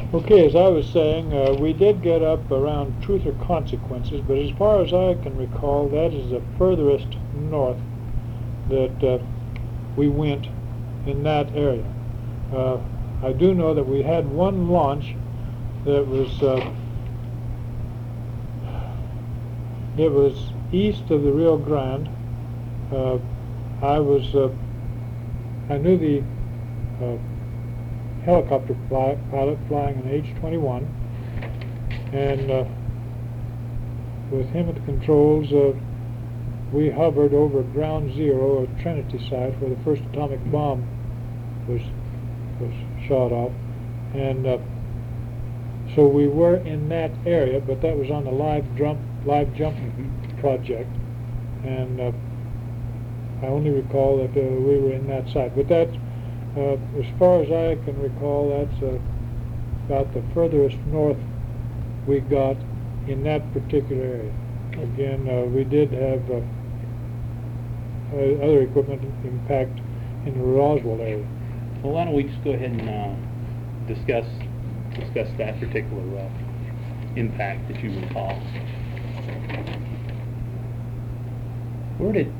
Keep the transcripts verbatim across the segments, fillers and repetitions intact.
Okay, as I was saying, uh, we did get up around Truth or Consequences, but as far as I can recall, that is the furthest north that uh, we went in that area. Uh, I do know that we had one launch that was uh, it was east of the Rio Grande. Uh, I was uh, I knew the uh, helicopter fly, pilot flying an H twenty-one, and uh, with him at the controls, uh, we hovered over ground zero at Trinity site where the first atomic bomb was was shot off, and uh, so we were in that area, but that was on the live jump live jump Mm-hmm. project, and uh, I only recall that uh, we were in that site. But that, uh, as far as I can recall, that's uh, about the furthest north we got in that particular area. Again, uh, we did have uh, uh, other equipment impact in the Roswell area. Well, why don't we just go ahead and uh, discuss discuss that particular uh, impact that you recall. Where did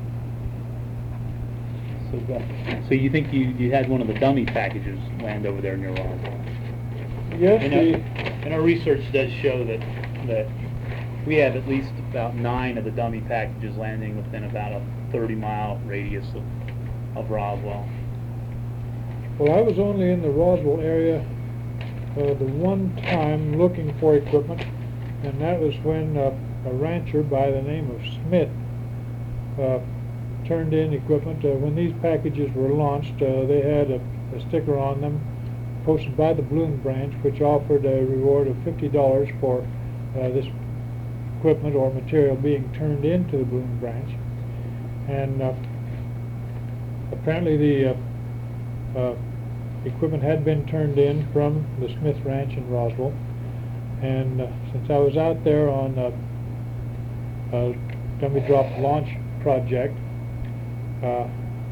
so go- so you think you, you had one of the dummy packages land over there near Roswell? Yes, And, we, uh, and our research does show that that we have at least about nine of the dummy packages landing within about a thirty mile radius of, of Roswell. well, I was only in the Roswell area uh, the one time looking for equipment, and that was when uh, a rancher by the name of Smith uh, turned in equipment. Uh, when these packages were launched, uh, they had a, a sticker on them posted by the Balloon Branch, which offered a reward of fifty dollars for uh, this equipment or material being turned into the Balloon Branch. And uh, apparently the uh, uh, equipment had been turned in from the Smith Ranch in Roswell. And uh, since I was out there on a, a dummy drop launch project, uh,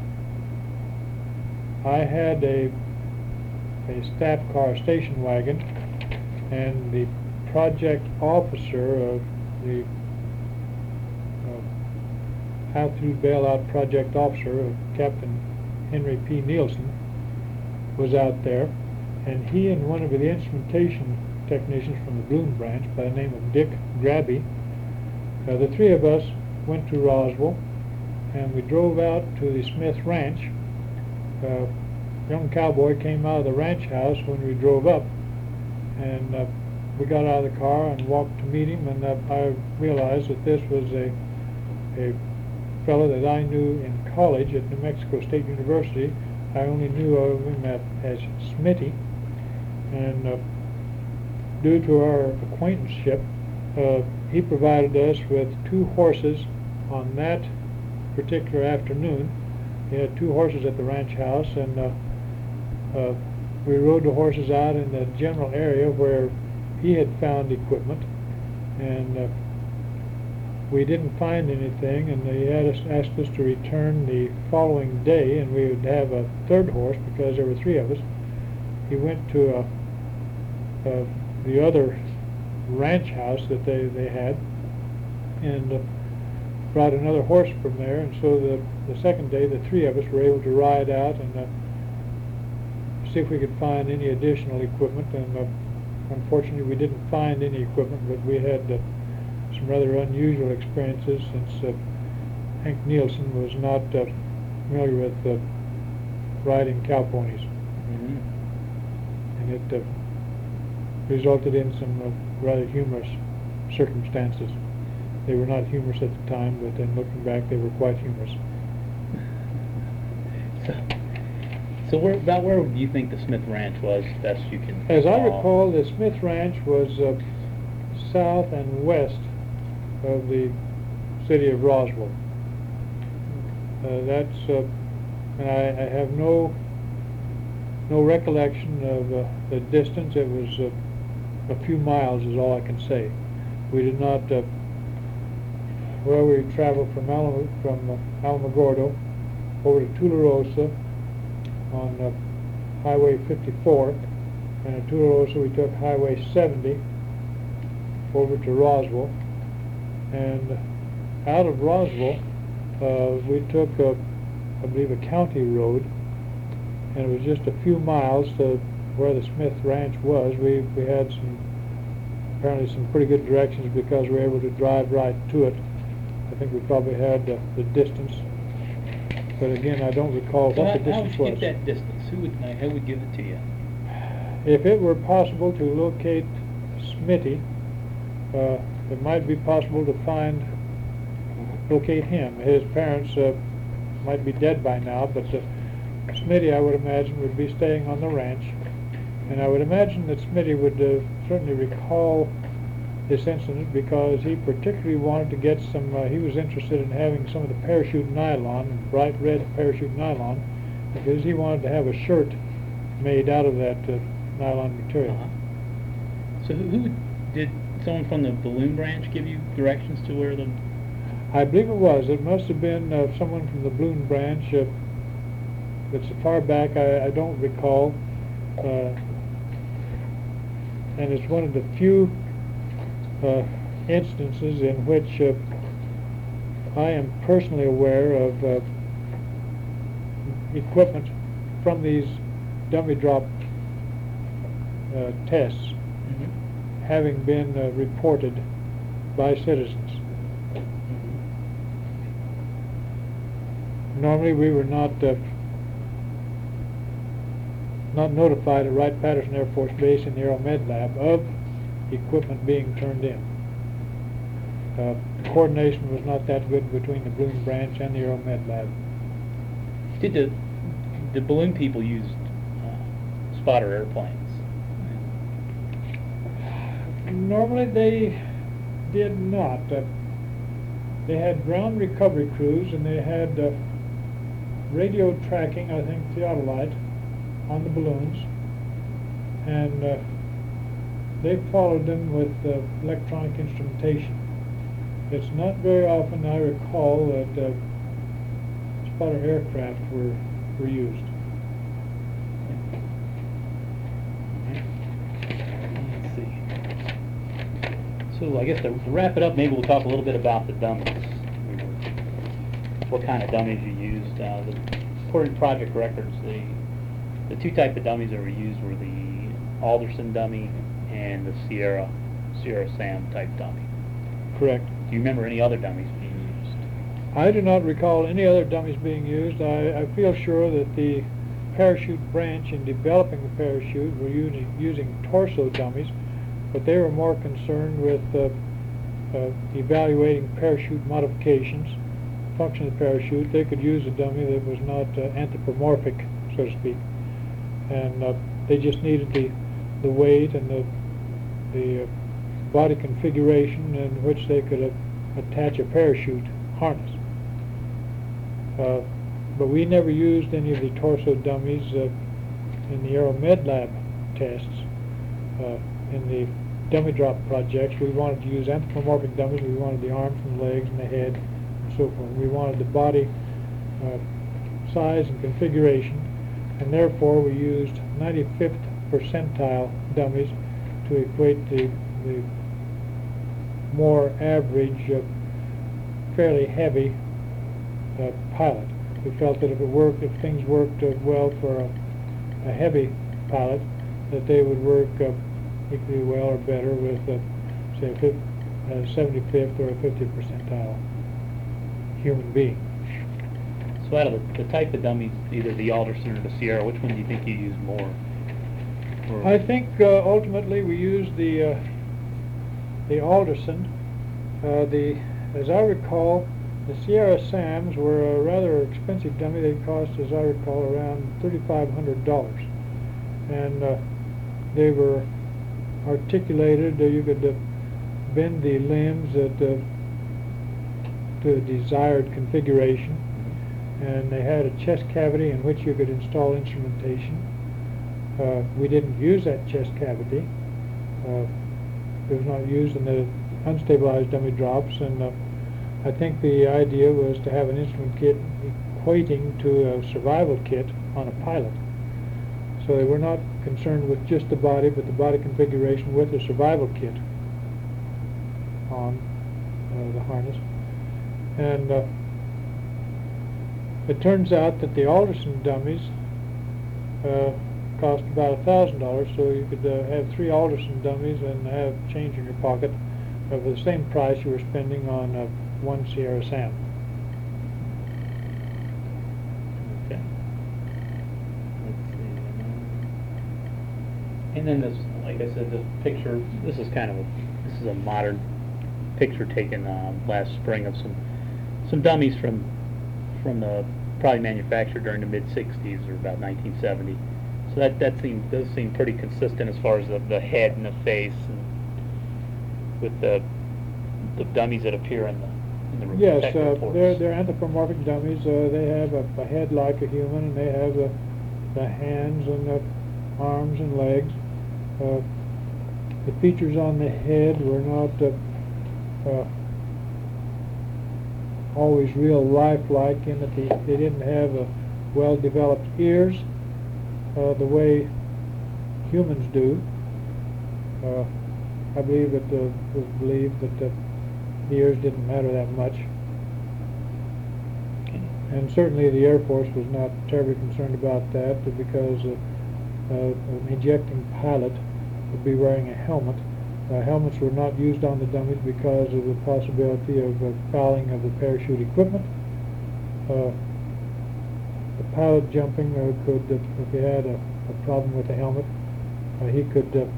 I had a a staff car station wagon, and the project officer of the uh, altitude bailout project officer, uh, Captain Henry P. Nielsen, was out there, and he and one of the instrumentation technicians from the Balloon Branch by the name of Dick Grabby, uh, the three of us went to Roswell, and we drove out to the Smith Ranch. Uh, young cowboy came out of the ranch house when we drove up, and uh, we got out of the car and walked to meet him, and uh, I realized that this was a a fellow that I knew in college at New Mexico State University. I only knew of him at, as Smitty, and uh, due to our acquaintanceship, uh, he provided us with two horses on that particular afternoon. He had two horses at the ranch house, and uh, uh, we rode the horses out in the general area where he had found equipment, and uh, we didn't find anything, and he had us asked us to return the following day, and we would have a third horse because there were three of us. He went to uh, uh, the other ranch house that they, they had, and uh, brought another horse from there, and so the, the second day the three of us were able to ride out and uh, see if we could find any additional equipment, and uh, unfortunately we didn't find any equipment, but we had uh, some rather unusual experiences since uh, Hank Nielsen was not uh, familiar with uh, riding cow ponies, Mm-hmm. and it uh, resulted in some uh, rather humorous circumstances. They were not humorous at the time, but then looking back, they were quite humorous. So, so where, about where do you think the Smith Ranch was, best you can As I recall? recall, the Smith Ranch was uh, south and west of the city of Roswell. Uh, that's, uh, and I, I have no no recollection of uh, the distance. It was uh, a few miles is all I can say. We did not, uh, well, we traveled from, Alam from uh, Alamogordo over to Tularosa on uh, Highway fifty-four, and in Tularosa we took Highway seventy over to Roswell, and out of Roswell uh, we took a, I believe a county road, and it was just a few miles to where the Smith Ranch was. We, we had some, apparently some pretty good directions because we were able to drive right to it. I think we probably had uh, the distance, but again, I don't recall So what how, the how would distance you was. get that distance? Who would, uh, who would give it to you? If it were possible to locate Smitty, uh, it might be possible to find, locate him. His parents uh, might be dead by now, but uh, Smitty, I would imagine, would be staying on the ranch, and I would imagine that Smitty would uh, certainly recall this incident because he particularly wanted to get some, uh, he was interested in having some of the parachute nylon, bright red parachute nylon, because he wanted to have a shirt made out of that uh, nylon material. Uh-huh. So who, who would- did someone from the balloon branch give you directions to where the... I believe it was. It must have been uh, someone from the balloon branch. Uh, but so far back, I, I don't recall. Uh, and it's one of the few uh, instances in which uh, I am personally aware of uh, equipment from these dummy drop uh, tests Mm-hmm. having been uh, reported by citizens. Normally we were not uh, not notified at Wright-Patterson Air Force Base in the Aero Med Lab of equipment being turned in. Uh, coordination was not that good between the balloon branch and the Aero Med Lab. Did the, the balloon people use uh, spotter airplanes? Normally they did not. Uh, they had ground recovery crews, and they had uh, radio tracking, I think, theodolite on the balloons, and uh, they followed them with uh, electronic instrumentation. It's not very often, I recall, that uh, spotter aircraft were, were used. Let's see. So I guess to wrap it up, maybe we'll talk a little bit about the dummies. What kind of dummies you used. Uh, the, according to project records, the the two type of dummies that were used were the Alderson dummy and the Sierra Sierra Sam type dummy. Correct. Do you remember any other dummies being used? I do not recall any other dummies being used. I, I feel sure that the parachute branch in developing the parachute were using, using torso dummies, but they were more concerned with uh, uh, evaluating parachute modifications, function of the parachute. They could use a dummy that was not uh, anthropomorphic, so to speak, and uh, they just needed the the weight and the the uh, body configuration in which they could uh, attach a parachute harness. Uh, but we never used any of the torso dummies uh, in the Aero Med Lab tests. Uh, in the dummy drop projects, we wanted to use anthropomorphic dummies. We wanted the arms and the legs and the head and so forth. We wanted the body uh, size and configuration, and therefore we used ninety-fifth percentile dummies to equate the, the more average, uh, fairly heavy uh, pilot. We felt that if it worked, if things worked uh, well for a, a heavy pilot, that they would work uh, equally well or better with, uh, say, a fifth, uh, seventy-fifth or a fiftieth percentile human being. So out of the, the type of dummies, either the Alderson or the Sierra, which one do you think you used more? Or I think uh, ultimately we used the uh, the Alderson. Uh, the, as I recall, the Sierra Sams were a rather expensive dummy. They cost, as I recall, around thirty-five hundred dollars, and uh, they were articulated. Uh, you could uh, bend the limbs at, uh, to a desired configuration, and they had a chest cavity in which you could install instrumentation. Uh, we didn't use that chest cavity. Uh, it was not used in the unstabilized dummy drops, and uh, I think the idea was to have an instrument kit equating to a survival kit on a pilot. So they were not concerned with just the body, but the body configuration with the survival kit on uh, the harness. And uh, it turns out that the Alderson dummies uh, cost about a thousand dollars, so you could uh, have three Alderson dummies and have change in your pocket uh, for the same price you were spending on uh, one Sierra Sam. Okay. Let's see. And then this, like I said, this picture, this is kind of a, this is a modern picture taken uh, last spring of some some dummies from from the probably manufactured during the mid sixties or about nineteen seventy. So that that seems does seem pretty consistent as far as the, the head and the face, and with the the dummies that appear in the in the Yes, tech uh, reports. they're they're anthropomorphic dummies. Uh, they have a, a head like a human, and they have the the hands and the arms and legs. Uh, the features on the head were not uh, uh, always real lifelike, in that they, they didn't have uh, well-developed ears uh, the way humans do. Uh, I believe that uh, it was believed that uh, the ears didn't matter that much. Okay. And certainly the Air Force was not terribly concerned about that, because uh, uh, an ejecting pilot would be wearing a helmet. Uh, helmets were not used on the dummies because of the possibility of uh, fouling of the parachute equipment. Uh, the pilot jumping uh, could, uh, if he had a, a problem with the helmet, uh, he could uh,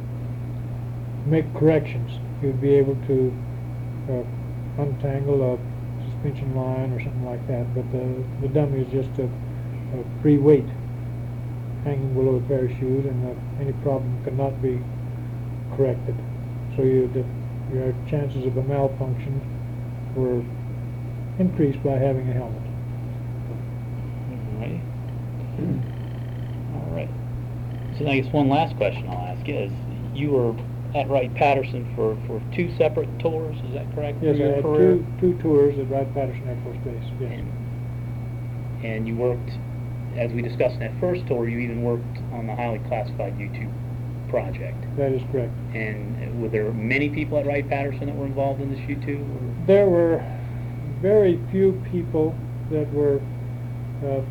make corrections. He would be able to uh, untangle a suspension line or something like that, but the, the dummy is just a, a free weight hanging below the parachute, and uh, any problem could not be corrected. So you, the, your chances of a malfunction were increased by having a helmet. All right. All right. So I guess one last question I'll ask you is, you were at Wright-Patterson for, for two separate tours, is that correct? Yes, for I your had career? two, two tours at Wright-Patterson Air Force Base. Yes. And, and you worked, as we discussed in that first tour, you even worked on the highly classified U two project. That is correct. And were there many people at Wright-Patterson that were involved in this U two? Or? There were very few people that were uh,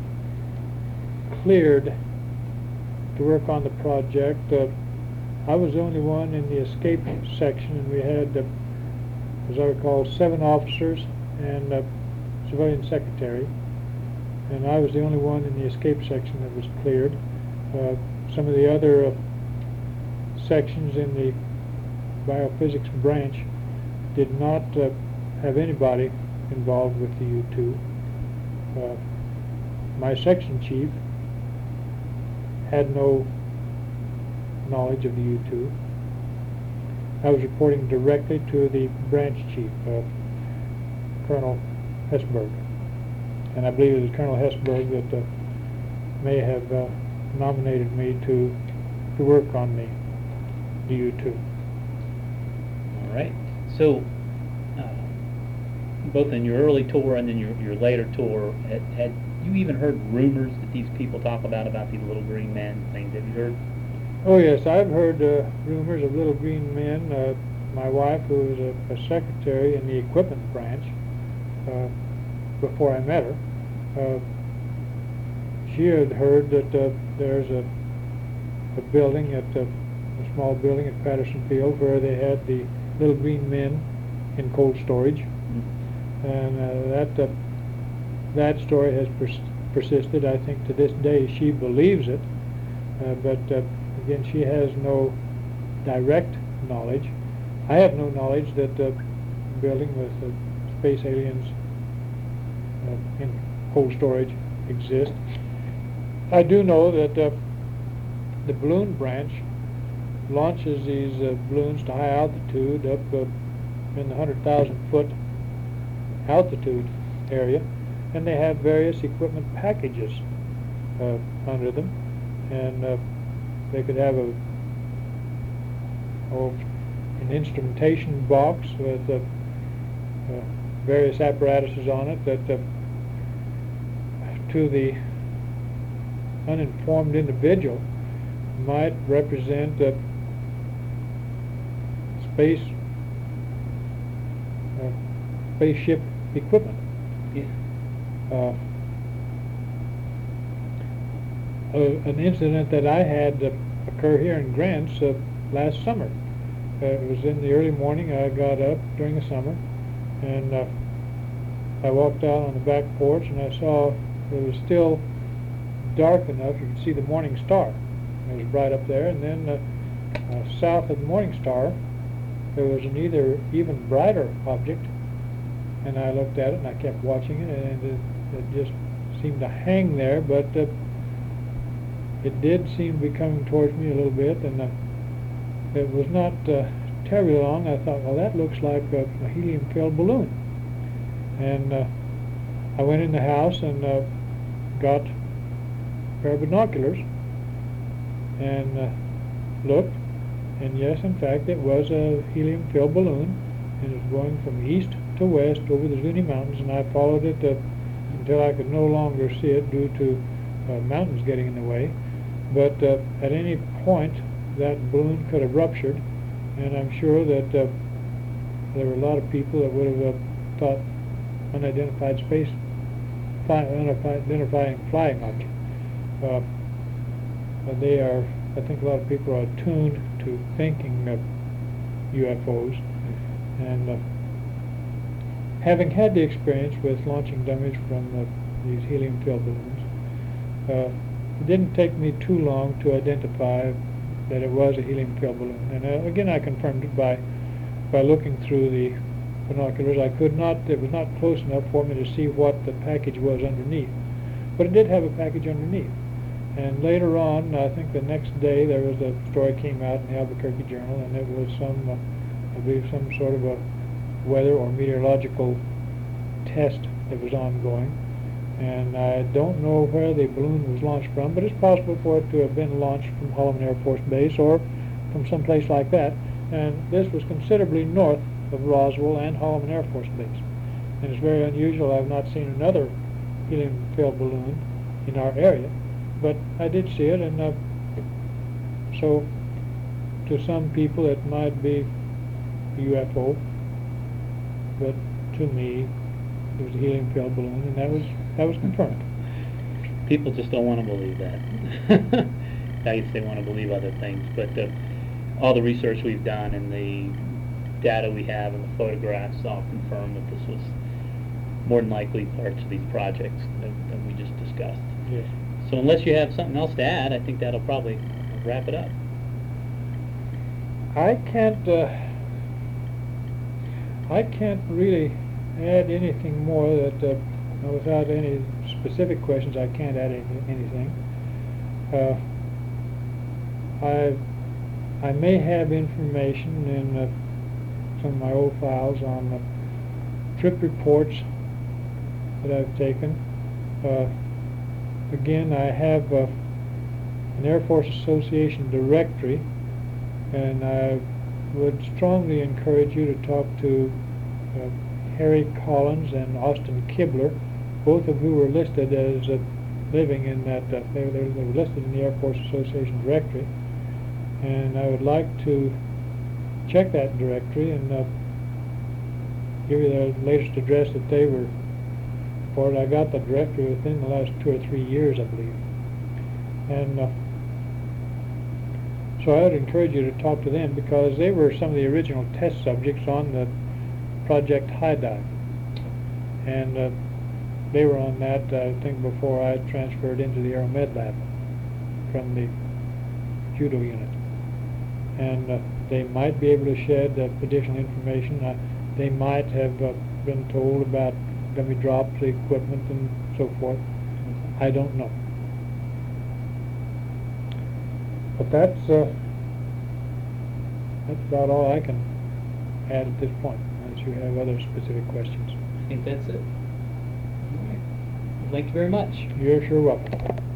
cleared to work on the project. Uh, I was the only one in the escape section, and we had, uh, as I recall, seven officers and a civilian secretary, and I was the only one in the escape section that was cleared. Uh, some of the other uh, sections in the biophysics branch did not uh, have anybody involved with the U two. Uh, my section chief had no knowledge of the U two. I was reporting directly to the branch chief, uh, Colonel Hesberg, and I believe it was Colonel Hesberg that uh, may have uh, nominated me to to work on the, the U two. All right. So, uh, both in your early tour and then your, your later tour, had, had you even heard rumors that these people talk about, about these little green men things? Have you heard? Oh yes, I've heard uh, rumors of little green men. Uh, my wife, who was a, a secretary in the equipment branch uh, before I met her, uh, she had heard that uh, there's a, a building at uh, a small building at Patterson Field where they had the little green men in cold storage, Mm-hmm. and uh, that uh, that story has pers- persisted. I think to this day she believes it, uh, but uh, again, she has no direct knowledge. I have no knowledge that uh, building with uh, space aliens uh, in cold storage exists. I do know that uh, the balloon branch launches these uh, balloons to high altitude, up uh, in the one hundred thousand foot altitude area, and they have various equipment packages uh, under them, and uh, they could have a oh, an instrumentation box with uh, uh, various apparatuses on it that uh, to the uninformed individual might represent uh, space, uh, spaceship equipment. Yeah. Uh, uh, an incident that I had uh, occur here in Grants uh, last summer. Uh, it was in the early morning. I got up during the summer, and uh, I walked out on the back porch, and I saw it was still dark enough you could see the morning star. It was bright up there, and then uh, uh, south of the morning star there was an either even brighter object, and I looked at it and I kept watching it, and it, it just seemed to hang there, but uh, it did seem to be coming towards me a little bit, and uh, it was not uh, terribly long. I thought, well, that looks like a, a helium-filled balloon. And uh, I went in the house and uh, got a pair of binoculars and uh, looked, and yes, in fact, it was a helium-filled balloon, and it was going from east to west over the Zuni Mountains, and I followed it uh, until I could no longer see it due to uh, mountains getting in the way. But uh, at any point, that balloon could have ruptured, and I'm sure that uh, there were a lot of people that would have uh, thought unidentified space, fly, unidentified flying object. Uh, but they are, I think a lot of people are attuned to thinking of U F Os, and uh, having had the experience with launching dummies from uh, these helium-filled balloons, uh, it didn't take me too long to identify that it was a helium-filled balloon. And uh, again, I confirmed it by by looking through the binoculars. I could not, it was not close enough for me to see what the package was underneath. But it did have a package underneath. And later on, I think the next day, there was a story came out in the Albuquerque Journal, and it was some, uh, I believe, some sort of a weather or meteorological test that was ongoing. And I don't know where the balloon was launched from, but it's possible for it to have been launched from Holloman Air Force Base or from some place like that. And this was considerably north of Roswell and Holloman Air Force Base. And it's very unusual. I've not seen another helium-filled balloon in our area, but I did see it, and uh, so to some people it might be a U F O, but to me it was a helium-filled balloon, and that was that was confirmed. People just don't want to believe that. I guess they want to believe other things, but uh, all the research we've done and the data we have and the photographs all confirm that this was more than likely parts of these projects that, that we just discussed. Yes. So unless you have something else to add, I think that'll probably wrap it up. I can't uh, I can't really add anything more that uh, without any specific questions. I can't add any, anything. Uh, I I may have information in uh, some of my old files on uh, trip reports that I've taken. Uh, again, I have uh, an Air Force Association directory, and I would strongly encourage you to talk to uh, Harry Collins and Austin Kibler, both of who were listed as uh, living in that, uh, they, they were listed in the Air Force Association directory. And I would like to check that directory and uh, give you the latest address that they were for it. I got the directory within the last two or three years, I believe. And uh, so I would encourage you to talk to them, because they were some of the original test subjects on the Project High Dive. And uh, they were on that, uh, I think, before I transferred into the Aeromed Lab from the Judo unit. And uh, they might be able to shed uh, additional information. Uh, they might have uh, been told about dummy drops, equipment, and so forth. I don't know. But that's uh, that's about all I can add at this point, unless you have other specific questions. I think that's it. All right. Thank you very much. You're sure welcome.